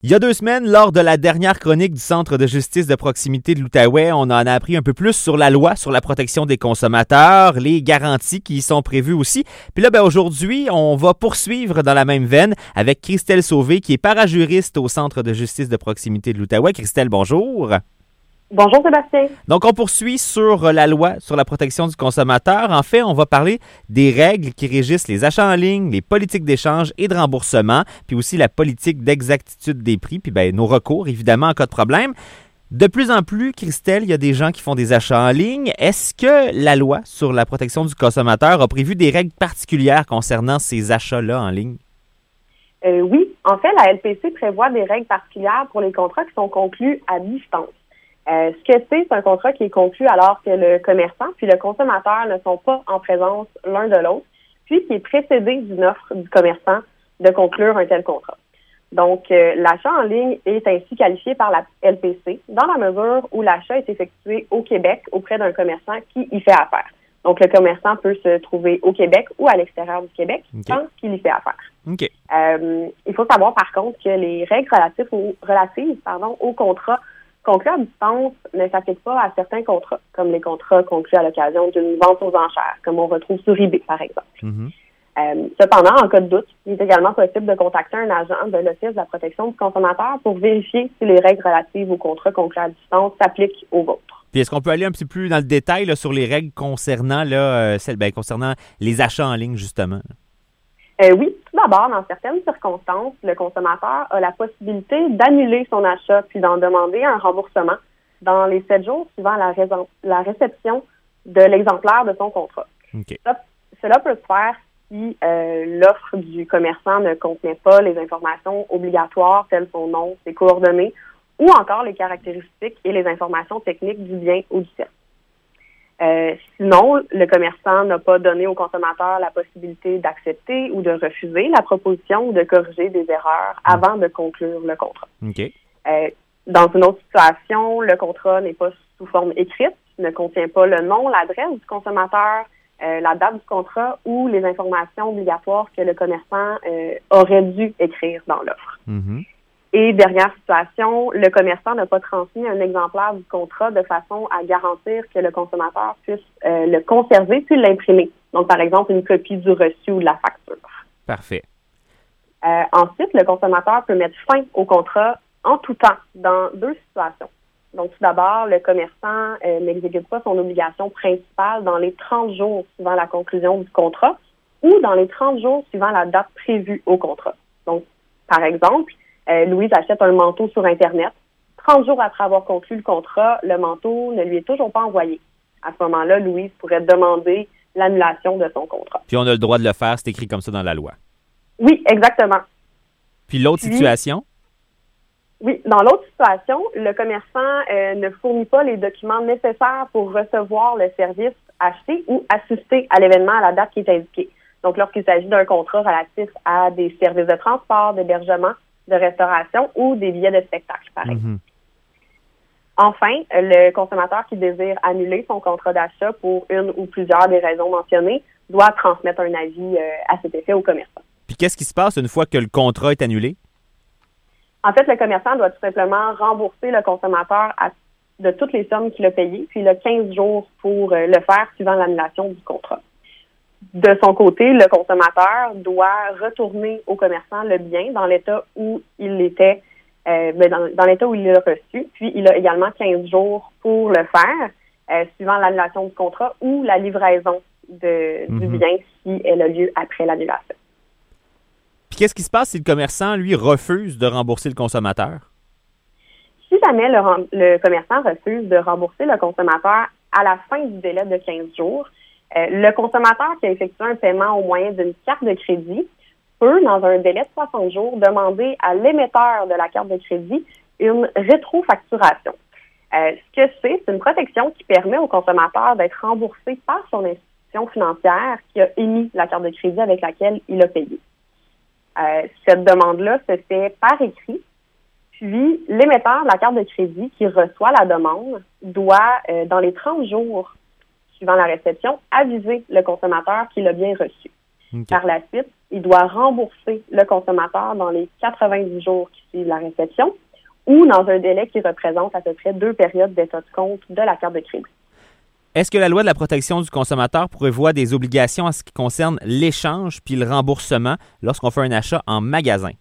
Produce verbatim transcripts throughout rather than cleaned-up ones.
Il y a deux semaines, lors de la dernière chronique du Centre de justice de proximité de l'Outaouais, on en a appris un peu plus sur la loi sur la protection des consommateurs, les garanties qui y sont prévues aussi. Puis là, ben, aujourd'hui, on va poursuivre dans la même veine avec Christelle Sauvé, qui est parajuriste au Centre de justice de proximité de l'Outaouais. Christelle, bonjour. Bonjour Sébastien. Donc, on poursuit sur la loi sur la protection du consommateur. En fait, on va parler des règles qui régissent les achats en ligne, les politiques d'échange et de remboursement, puis aussi la politique d'exactitude des prix, puis ben, nos recours, évidemment, en cas de problème. De plus en plus, Christelle, il y a des gens qui font des achats en ligne. Est-ce que la loi sur la protection du consommateur a prévu des règles particulières concernant ces achats-là en ligne? Euh, oui. En fait, la L P C prévoit des règles particulières pour les contrats qui sont conclus à distance. Euh, ce que c'est, c'est un contrat qui est conclu alors que le commerçant puis le consommateur ne sont pas en présence l'un de l'autre, puis qui est précédé d'une offre du commerçant de conclure un tel contrat. Donc, euh, l'achat en ligne est ainsi qualifié par la L P C dans la mesure où l'achat est effectué au Québec auprès d'un commerçant qui y fait affaire. Donc, le commerçant peut se trouver au Québec ou à l'extérieur du Québec Okay. tant qu'il y fait affaire. OK. Euh, il faut savoir, par contre, que les règles relatives au, relatives, pardon, au contrat conclus à distance ne s'appliquent pas à certains contrats, comme les contrats conclus à l'occasion d'une vente aux enchères, comme on retrouve sur eBay, par exemple. Mm-hmm. Euh, cependant, en cas de doute, il est également possible de contacter un agent de l'Office de la protection du consommateur pour vérifier si les règles relatives aux contrats conclus à distance s'appliquent aux vôtres. Puis est-ce qu'on peut aller un petit peu plus dans le détail là, sur les règles concernant là, euh, celles, ben, concernant les achats en ligne, justement? Euh, oui, tout d'abord, dans certaines circonstances, le consommateur a la possibilité d'annuler son achat puis d'en demander un remboursement dans les sept jours suivant la, raison, la réception de l'exemplaire de son contrat. Okay. Ça, cela peut se faire si euh, l'offre du commerçant ne contenait pas les informations obligatoires telles son nom, ses coordonnées ou encore les caractéristiques et les informations techniques du bien ou du service. Euh, sinon, le commerçant n'a pas donné au consommateur la possibilité d'accepter ou de refuser la proposition ou de corriger des erreurs avant de conclure le contrat. Okay. Euh, dans une autre situation, le contrat n'est pas sous forme écrite, ne contient pas le nom, l'adresse du consommateur, euh, la date du contrat ou les informations obligatoires que le commerçant euh, aurait dû écrire dans l'offre. Mm-hmm. Et dernière situation, le commerçant n'a pas transmis un exemplaire du contrat de façon à garantir que le consommateur puisse euh, le conserver puis l'imprimer. Donc, par exemple, une copie du reçu ou de la facture. Parfait. Euh, ensuite, le consommateur peut mettre fin au contrat en tout temps dans deux situations. Donc, tout d'abord, le commerçant euh, n'exécute pas son obligation principale dans les trente jours suivant la conclusion du contrat ou dans les trente jours suivant la date prévue au contrat. Donc, par exemple, Euh, Louise achète un manteau sur Internet. trente jours après avoir conclu le contrat, le manteau ne lui est toujours pas envoyé. À ce moment-là, Louise pourrait demander l'annulation de son contrat. Puis on a le droit de le faire, c'est écrit comme ça dans la loi. Oui, exactement. Puis l'autre Puis, situation? Oui, dans l'autre situation, le commerçant euh, ne fournit pas les documents nécessaires pour recevoir le service acheté ou assister à l'événement à la date qui est indiquée. Donc, lorsqu'il s'agit d'un contrat relatif à des services de transport, d'hébergement, de restauration ou des billets de spectacle, par exemple. Mm-hmm. Enfin, le consommateur qui désire annuler son contrat d'achat pour une ou plusieurs des raisons mentionnées doit transmettre un avis euh, à cet effet au commerçant. Puis qu'est-ce qui se passe une fois que le contrat est annulé? En fait, le commerçant doit tout simplement rembourser le consommateur à, de toutes les sommes qu'il a payées, puis il a quinze jours pour euh, le faire suivant l'annulation du contrat. De son côté, le consommateur doit retourner au commerçant le bien dans l'état où il était, euh, dans, dans l'état où il l'a reçu. Puis, il a également quinze jours pour le faire, euh, suivant l'annulation du contrat ou la livraison de, du Mm-hmm. bien si elle a lieu après l'annulation. Puis qu'est-ce qui se passe si le commerçant, lui, refuse de rembourser le consommateur? Si jamais le, le commerçant refuse de rembourser le consommateur à la fin du délai de quinze jours, Euh, le consommateur qui a effectué un paiement au moyen d'une carte de crédit peut, dans un délai de soixante jours, demander à l'émetteur de la carte de crédit une rétrofacturation. Euh, ce que c'est, c'est une protection qui permet au consommateur d'être remboursé par son institution financière qui a émis la carte de crédit avec laquelle il a payé. Euh, cette demande-là se fait par écrit, puis l'émetteur de la carte de crédit qui reçoit la demande doit, euh, dans les trente jours suivant la réception, aviser le consommateur qu'il a bien reçu. Okay. Par la suite, il doit rembourser le consommateur dans les quatre-vingt-dix jours qui suivent la réception ou dans un délai qui représente à peu près deux périodes d'état de compte de la carte de crédit. Est-ce que la loi de la protection du consommateur prévoit des obligations en ce qui concerne l'échange puis le remboursement lorsqu'on fait un achat en magasin?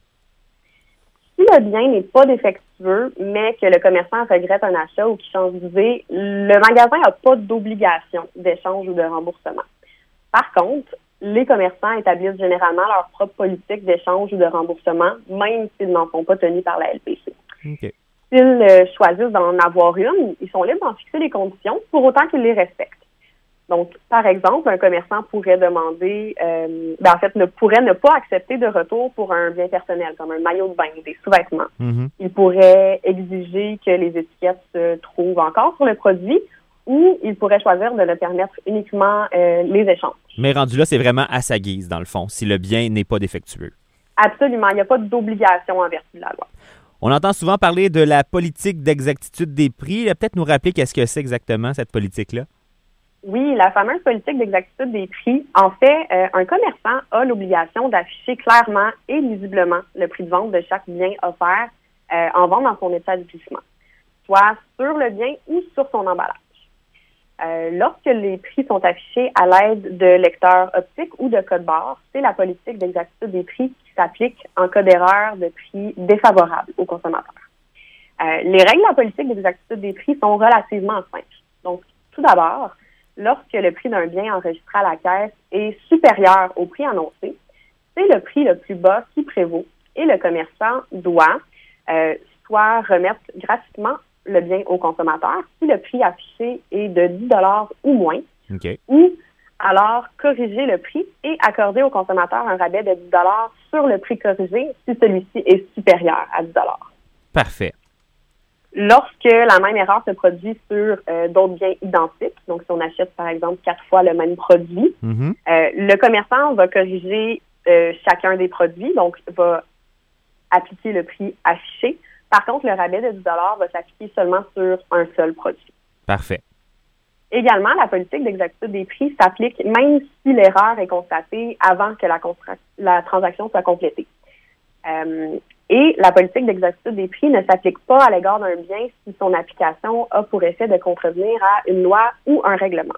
Si le bien n'est pas défectueux, mais que le commerçant regrette un achat ou qu'il change d'idée, le magasin n'a pas d'obligation d'échange ou de remboursement. Par contre, les commerçants établissent généralement leur propre politique d'échange ou de remboursement, même s'ils n'en sont pas tenus par la L P C. Okay. S'ils euh, choisissent d'en avoir une, ils sont libres d'en fixer les conditions pour autant qu'ils les respectent. Donc, par exemple, un commerçant pourrait demander, euh, ben en fait, ne pourrait ne pas accepter de retour pour un bien personnel, comme un maillot de bain, des sous-vêtements. Mm-hmm. Il pourrait exiger que les étiquettes se trouvent encore sur le produit ou il pourrait choisir de ne permettre uniquement euh, les échanges. Mais rendu là, c'est vraiment à sa guise, dans le fond, si le bien n'est pas défectueux. Absolument. Il n'y a pas d'obligation en vertu de la loi. On entend souvent parler de la politique d'exactitude des prix. Peut-être nous rappeler qu'est-ce que c'est exactement, cette politique-là? Oui, la fameuse politique d'exactitude des prix. En fait, euh, un commerçant a l'obligation d'afficher clairement et lisiblement le prix de vente de chaque bien offert euh, en vente dans son établissement, soit sur le bien ou sur son emballage. Euh, lorsque les prix sont affichés à l'aide de lecteurs optiques ou de codes barres, c'est la politique d'exactitude des prix qui s'applique en cas d'erreur de prix défavorable aux consommateurs. Euh, les règles de la politique d'exactitude des prix sont relativement simples. Donc, tout d'abord, lorsque le prix d'un bien enregistré à la caisse est supérieur au prix annoncé, c'est le prix le plus bas qui prévaut et le commerçant doit euh, soit remettre gratuitement le bien au consommateur si le prix affiché est de dix dollars ou moins, okay. ou alors corriger le prix et accorder au consommateur un rabais de dix dollars sur le prix corrigé si celui-ci est supérieur à dix dollars. Parfait. Lorsque la même erreur se produit sur euh, d'autres biens identiques, donc si on achète par exemple quatre fois le même produit, Mm-hmm. euh, le commerçant va corriger euh, chacun des produits, donc va appliquer le prix affiché. Par contre, le rabais de dix dollars va s'appliquer seulement sur un seul produit. Parfait. Également, la politique d'exactitude des prix s'applique même si l'erreur est constatée avant que la, contra- la transaction soit complétée. Euh, et la politique d'exactitude des prix ne s'applique pas à l'égard d'un bien si son application a pour effet de contrevenir à une loi ou un règlement.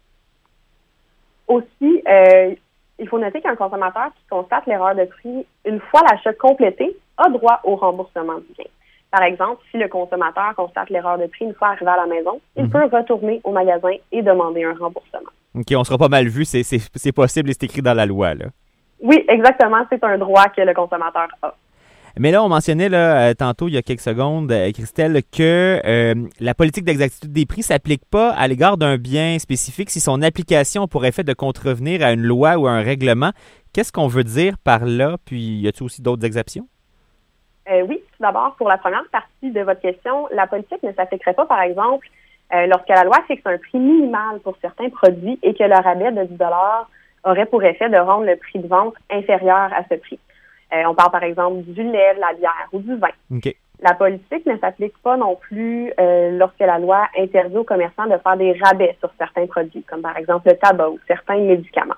Aussi, euh, il faut noter qu'un consommateur qui constate l'erreur de prix une fois l'achat complété a droit au remboursement du bien. Par exemple, si le consommateur constate l'erreur de prix une fois arrivé à la maison, il mm-hmm. peut retourner au magasin et demander un remboursement. OK, on sera pas mal vu, c'est, c'est, c'est possible et c'est écrit dans la loi, là. Oui, exactement, c'est un droit que le consommateur a. Mais là, on mentionnait là, euh, tantôt, il y a quelques secondes, euh, Christelle, que euh, la politique d'exactitude des prix ne s'applique pas à l'égard d'un bien spécifique si son application a pour effet de contrevenir à une loi ou à un règlement. Qu'est-ce qu'on veut dire par là? Puis, y a-t-il aussi d'autres exceptions? Euh, oui, tout d'abord, pour la première partie de votre question, la politique ne s'appliquerait pas, par exemple, euh, lorsque la loi fixe un prix minimal pour certains produits et que le rabais de dix dollars aurait pour effet de rendre le prix de vente inférieur à ce prix. Euh, on parle, par exemple, du lait, de la bière ou du vin. Okay. La politique ne s'applique pas non plus euh, lorsque la loi interdit aux commerçants de faire des rabais sur certains produits, comme par exemple le tabac ou certains médicaments.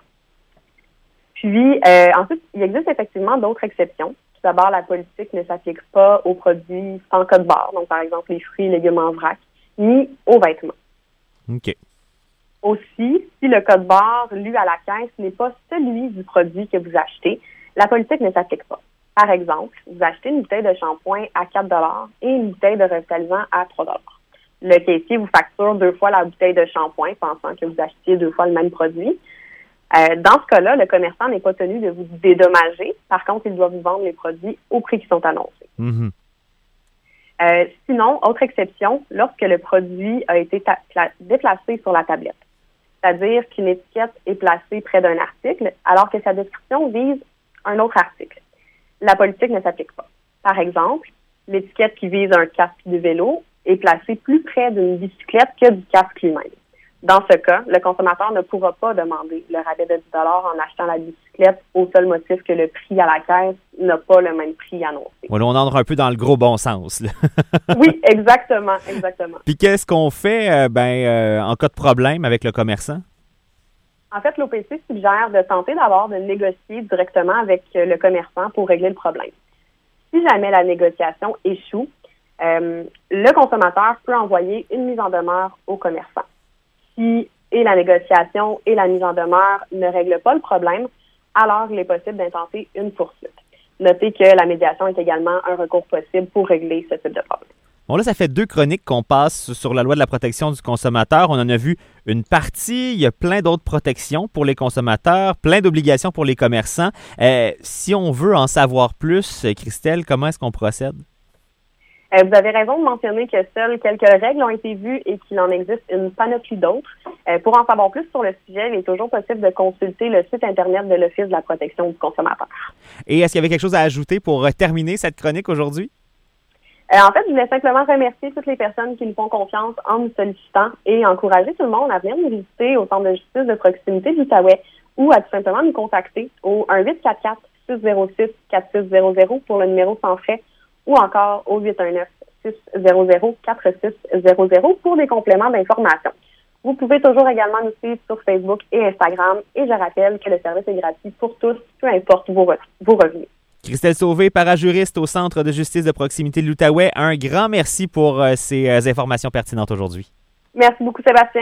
Puis, euh, ensuite, il existe effectivement d'autres exceptions. Tout d'abord, la politique ne s'applique pas aux produits sans code barre, donc par exemple les fruits et légumes en vrac, ni aux vêtements. OK. Aussi, si le code barre lu à la caisse n'est pas celui du produit que vous achetez, la politique ne s'applique pas. Par exemple, vous achetez une bouteille de shampoing à quatre dollars et une bouteille de revitalisant à trois dollars. Le caissier vous facture deux fois la bouteille de shampoing, pensant que vous achetiez deux fois le même produit. Euh, dans ce cas-là, le commerçant n'est pas tenu de vous dédommager. Par contre, il doit vous vendre les produits au prix qui sont annoncés. Mm-hmm. Euh, sinon, autre exception, lorsque le produit a été ta- pla- déplacé sur la tablette, c'est-à-dire qu'une étiquette est placée près d'un article alors que sa description vise un autre article. La politique ne s'applique pas. Par exemple, l'étiquette qui vise un casque de vélo est placée plus près d'une bicyclette que du casque lui-même. Dans ce cas, le consommateur ne pourra pas demander le rabais de dix dollars en achetant la bicyclette au seul motif que le prix à la caisse n'a pas le même prix annoncé. Voilà, on entre un peu dans le gros bon sens, là. Oui, exactement, exactement. Puis qu'est-ce qu'on fait euh, ben, euh, en cas de problème avec le commerçant? En fait, l'O P C suggère de tenter d'abord de négocier directement avec le commerçant pour régler le problème. Si jamais la négociation échoue, euh, le consommateur peut envoyer une mise en demeure au commerçant. Si et la négociation et la mise en demeure ne règlent pas le problème, alors il est possible d'intenter une poursuite. Notez que la médiation est également un recours possible pour régler ce type de problème. Bon, là, ça fait deux chroniques qu'on passe sur la loi de la protection du consommateur. On en a vu une partie. Il y a plein d'autres protections pour les consommateurs, plein d'obligations pour les commerçants. Euh, si on veut en savoir plus, Christelle, comment est-ce qu'on procède? Euh, vous avez raison de mentionner que seules quelques règles ont été vues et qu'il en existe une panoplie d'autres. Euh, pour en savoir plus sur le sujet, il est toujours possible de consulter le site Internet de l'Office de la protection du consommateur. Et est-ce qu'il y avait quelque chose à ajouter pour terminer cette chronique aujourd'hui? Euh, en fait, je voulais simplement remercier toutes les personnes qui nous font confiance en nous sollicitant et encourager tout le monde à venir nous visiter au Centre de justice de proximité de l'Outaouais ou à tout simplement nous contacter au un huit quatre quatre six zéro six quatre six zéro zéro pour le numéro sans frais ou encore au huit un neuf six zéro zéro quatre six zéro zéro pour des compléments d'information. Vous pouvez toujours également nous suivre sur Facebook et Instagram et je rappelle que le service est gratuit pour tous, peu importe vos, re- vos revenus. Christelle Sauvé, parajuriste au Centre de justice de proximité de l'Outaouais. Un grand merci pour euh, ces euh, informations pertinentes aujourd'hui. Merci beaucoup, Sébastien.